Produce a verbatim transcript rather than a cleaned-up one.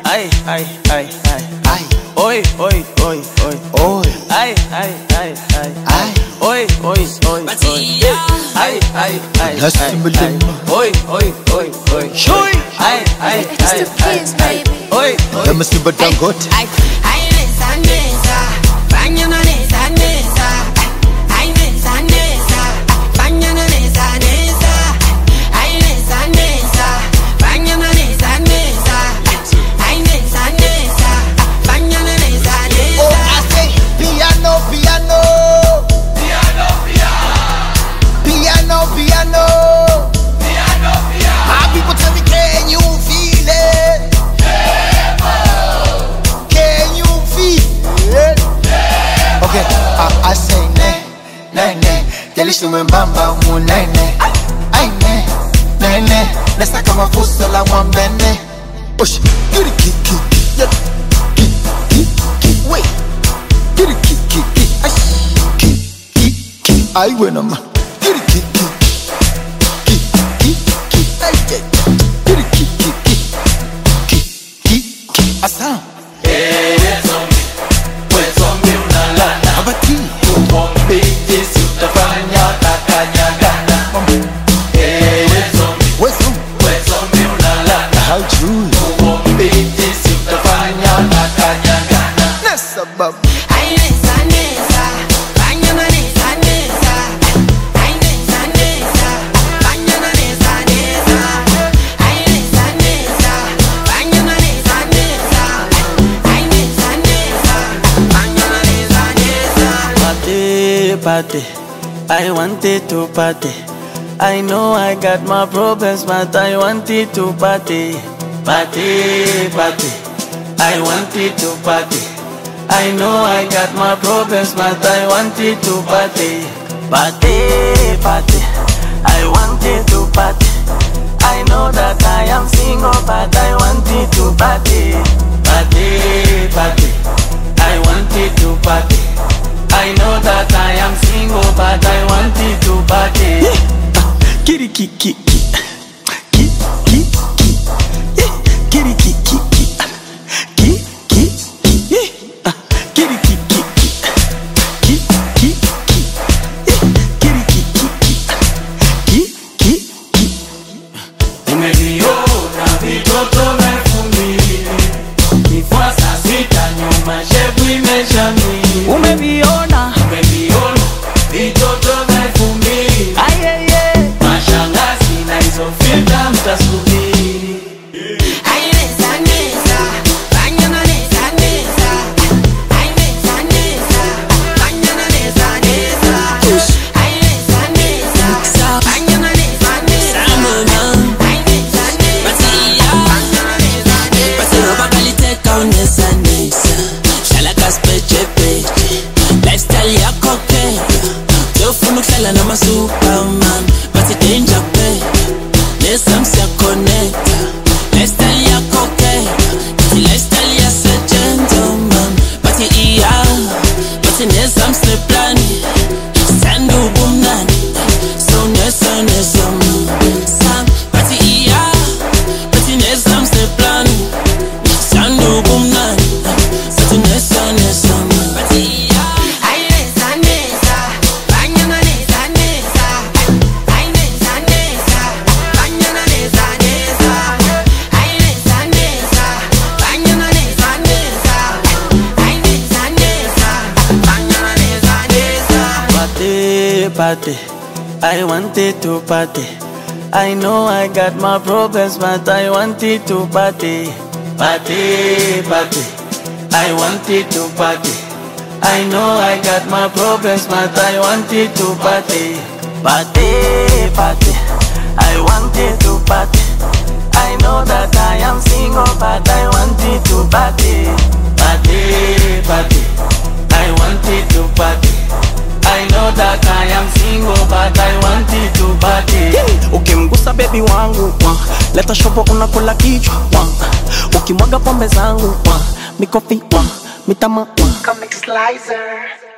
Ay, ay, ay, ay, ay. Oi, oi, oi, oi, oi. Ay, ay, ay, ay, ay. Oi, oi, oi, oi. Ay, ay, ay, ay, ay. Oi, oi, oi, oi. Shui. Ay, ay, ay, ay, ay. Oi, oi. Let me see but don't go. Ay, ay, nesa, nesa. Baño na nesa, nesa. Ay, nesa, nesa. Baño na nesa, nesa. Ay, nesa, nesa. Baño na nesa, nesa. Ay, nesa, nesa. Baño na nesa, nesa. Oh, I say piano, piano. Piano, piano. Piano, piano. Piano, piano. My people tell me, can you feel it? Can you feel it? Okay, I, I say ne, ne, ne. Delishu mbamba munene. Ay ne, ne, ne. Nesa kama fuso la mwambene. Push, giri ki ki ki, yeah. Ki ki ki, wait. Giri ki ki ki, ash. Ki ki ki, ay wena ma. Giri ki ki ki, ki ki, ay yeah. Giri ki ki ki, ki ki ki, asam. Eh, zombie. We zombie unalala. Abati. Umombe jinsi utafanya takanyagana. Eh, zombie. Where's some? We zombie unalala. How true? Umombe jinsi utafanya takanyagana. Nessa bab. Ay, nesa, nesa. Baño na nesa, nesa. Ay, nesa, nesa. Baño na nesa, nesa. Ay, nesa, nesa. Baño na nesa, nesa. Ay, nesa, nesa. Baño na nesa, nesa. Party, party, I wanted to party. I know I got my problems, but I wanted to party. Party, party, I wanted to party. I know I got my problems, but I wanted to party. Party, party, I wanted to party. I know that I am single, but I wanted to party. Party, party, I wanted to party. I know that I am single, but I wanted to party. Kitty, kitty, kitty, kitty, kitty, kitty, kitty, kitty, kitty, kitty, kitty, Umeliona vitoto elfu mbili kifua saa sita nyuma shepu imeshamili. Umeviona, umeviona vitoto elfu mbili ayeye mashangazi na hizo filta mtasubiri. Ay, nesa, nesa. Baño na nesa, nesa. Ay, nesa, nesa. Baño na nesa, nesa. Ay, nesa, nesa. Baño na nesa, nesa. Ay, nesa, nesa. Baño na nesa, nesa. Pasero bakaliteka unesa nesa. Shala kaspeche peche. Lifestyle yako ke. Tofuna kuhlala nama superman. Bathi danger pe. Nesa msiya connecta. Lifestyle yako ke. Bathi lifestyle yase gentleman. Bathi iya. Bathi nesa msiya plani. Sandu bumnani. So nesa nesa man. Bathi iya. Bathi nesa msiya plani. Sandu bumnani. Bathi nesa nesa man. Bathi iya. Ay, nesa, nesa. Baño na nesa, nesa. Ay, nesa, nesa. Baño na nesa, nesa. Ay, nesa, nesa. Baño na nesa, nesa. Ay, nesa, nesa. Baño na nesa, nesa. Party, party, I wanted to party. I know I got my problems, but I wanted to party. Party, party, I wanted to party. I know I got my problems, but I wanted to party. Party, party, I wanted to party. I know that I am single, but I wanted to party. Party, party, I wanted to party. I know that I am single, but I wanted to party. Ukimgusa baby wangu wa, leta shopo unakula kichwa wa. Ukimwaga pombe zangu wa, mikofi wa, mitama wa. Comic Slicer.